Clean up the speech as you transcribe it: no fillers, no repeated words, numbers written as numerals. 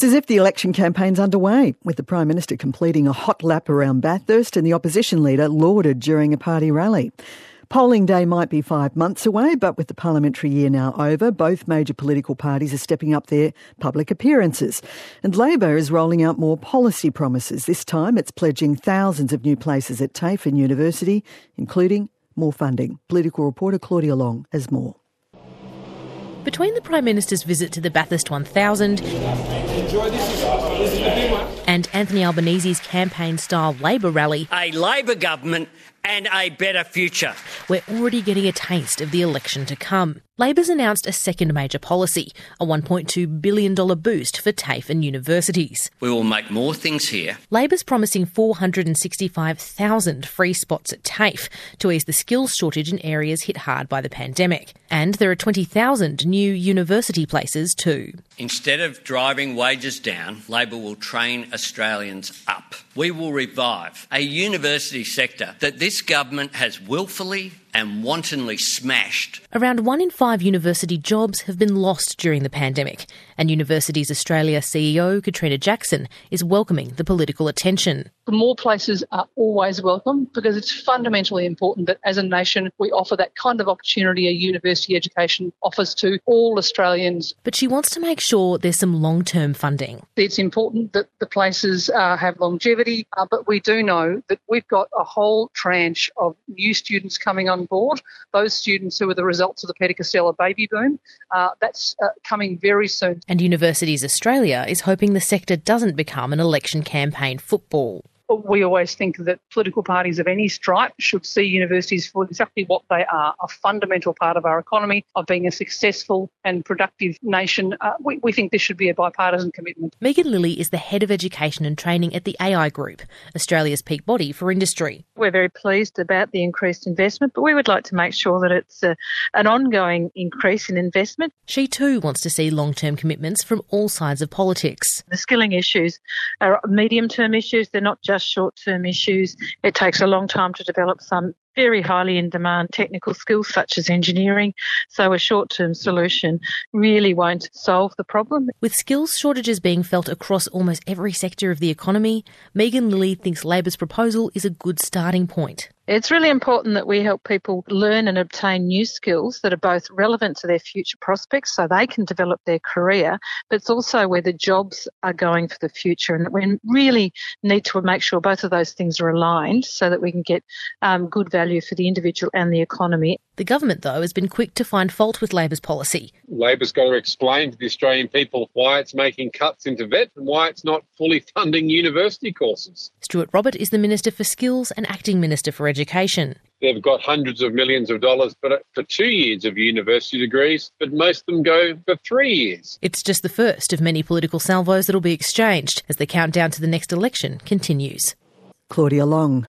as if the election campaign's underway, with the Prime Minister completing a hot lap around Bathurst and the opposition leader lauded during a party rally. Polling day might be 5 months away, but with the parliamentary year now over, both major political parties are stepping up their public appearances. And Labor is rolling out more policy promises. This time it's pledging thousands of new places at TAFE and University, including more funding. Political reporter Claudia Long has more. Between the Prime Minister's visit to the Bathurst 1000 and Anthony Albanese's campaign-style Labor rally, a Labor government and a better future. We're already getting a taste of the election to come. Labor's announced a second major policy, a $1.2 billion boost for TAFE and universities. We will make more things here. Labor's promising 465,000 free spots at TAFE to ease the skills shortage in areas hit hard by the pandemic. And there are 20,000 new university places too. Instead of driving wages down, Labor will train Australians up. We will revive a university sector that this government has willfully and wantonly smashed. Around 1 in 5 university jobs have been lost during the pandemic, and Universities Australia CEO Katrina Jackson is welcoming the political attention. More places are always welcome because it's fundamentally important that as a nation we offer that kind of opportunity a university education offers to all Australians. But she wants to make sure there's some long-term funding. It's important that the places have longevity, but we do know that we've got a whole tranche of new students coming on board, those students who are the results of the Peter Costello baby boom. That's coming very soon. And Universities Australia is hoping the sector doesn't become an election campaign football. We always think that political parties of any stripe should see universities for exactly what they are, a fundamental part of our economy, of being a successful and productive nation. We think this should be a bipartisan commitment. Megan Lilly is the Head of Education and Training at the AI Group, Australia's peak body for industry. We're very pleased about the increased investment, but we would like to make sure that it's an ongoing increase in investment. She too wants to see long-term commitments from all sides of politics. The skilling issues are medium-term issues. They're not just short-term issues. It takes a long time to develop some very highly in demand technical skills such as engineering, so a short-term solution really won't solve the problem. With skills shortages being felt across almost every sector of the economy, Megan Lilly thinks Labor's proposal is a good starting point. It's really important that we help people learn and obtain new skills that are both relevant to their future prospects so they can develop their career, but it's also where the jobs are going for the future, and we really need to make sure both of those things are aligned so that we can get good value for the individual and the economy. The government, though, has been quick to find fault with Labor's policy. Labor's got to explain to the Australian people why it's making cuts into VET and why it's not fully funding university courses. Stuart Robert is the Minister for Skills and Acting Minister for Education. They've got hundreds of millions of dollars for 2 years of university degrees, but most of them go for 3 years. It's just the first of many political salvos that'll be exchanged as the countdown to the next election continues. Claudia Long.